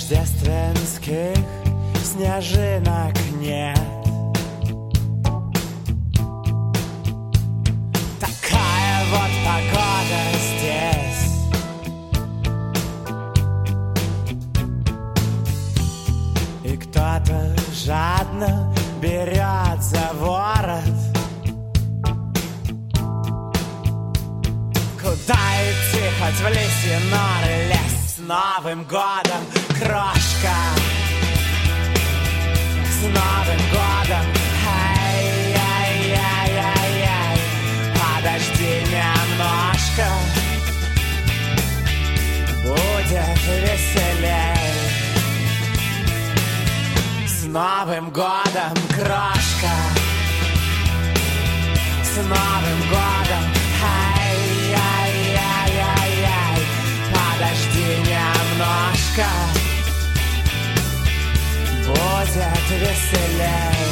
Рождественских снежинок нет. Такая вот погода здесь. И кто-то жадно берет за ворот. Куда идти, хоть в лисьи норы лезть? С Новым годом, крошка! С Новым годом! Ай-яй-яй-яй-яй! Подожди немножко, будет веселей. С Новым годом, крошка! С Новым годом! Ай-яй-яй-яй-яй! Подожди немножко, будет веселей.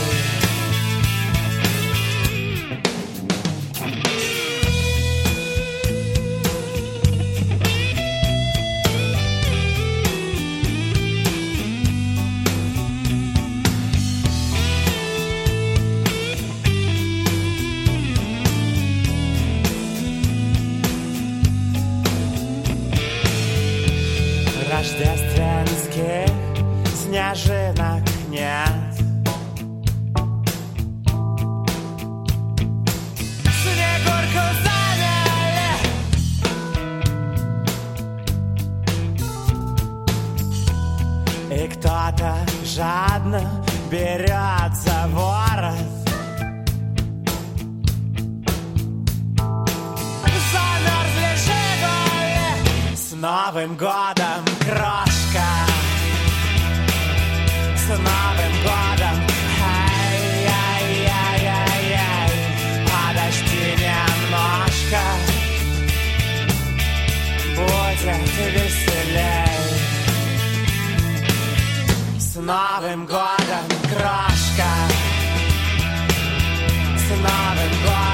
Рождественских снежинок нет. Снегурку заняли. И кто-то жадно берет за ворот. Замерзли «Жигули». С Новым годом, крошка! С Новым годом! Ай-яй-яй-яй-яй! Подожди немножко, будет веселей. С Новым годом, крошка! С Новым годом!